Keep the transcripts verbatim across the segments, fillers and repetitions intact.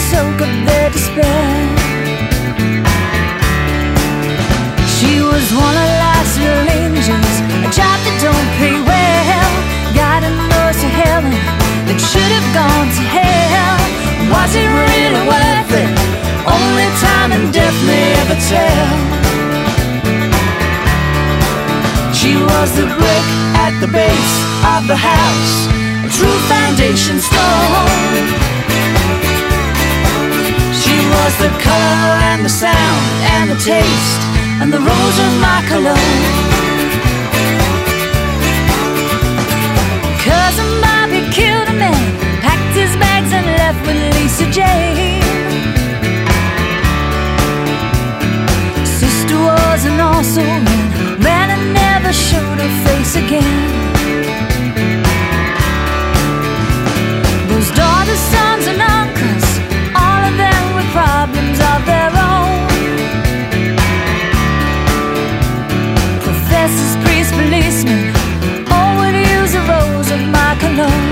soak up their despair. She was one of life's little angels, a job that don't pay well. God knows to heaven that should have gone to hell. Was it really worth it? Only time and death may ever tell. She was the brick at the base of the house, a true foundation stone. She was the color and the sound and the taste and the rose of my cologne. Cousin Bobby killed a man, packed his bags and left with Lisa Jane. Sister was an awesome man, ran and never showed her face again. Those daughters, sons and uncles, all of them with problems of their own. Professors, priests, policemen, all would use a rose of my cologne.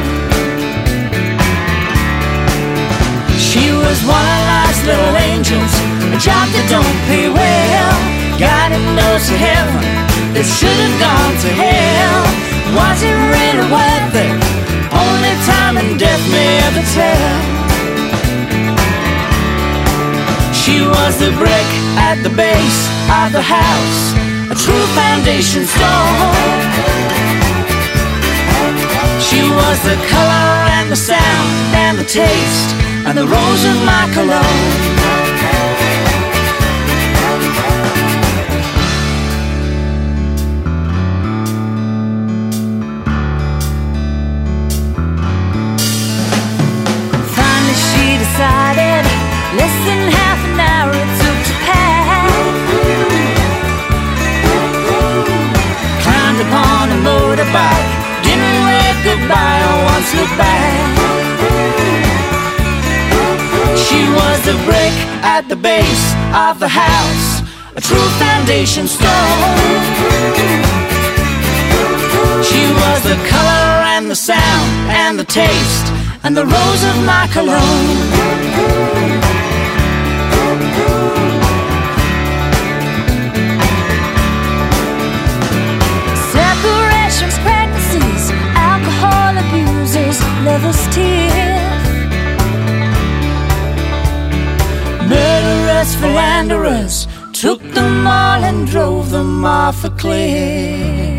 She was one of life's little angels, a job that don't pay well. God knows to heaven that should have gone to hell. Was it really worth it? Only time and death may ever tell. She was the brick at the base of the house, a true foundation stone. She was the color and the sound and the taste and the rose of my cologne. Decided less than half an hour it took to pack. Climbed upon a motorbike, didn't wave goodbye or once look back. She was the brick at the base of the house, a true foundation stone. She was the color and the sound and the taste and the rose of my cologne. Separations, pregnancies, alcohol abusers, lovers' tears, murderers, philanderers, took them all and drove them off a cliff.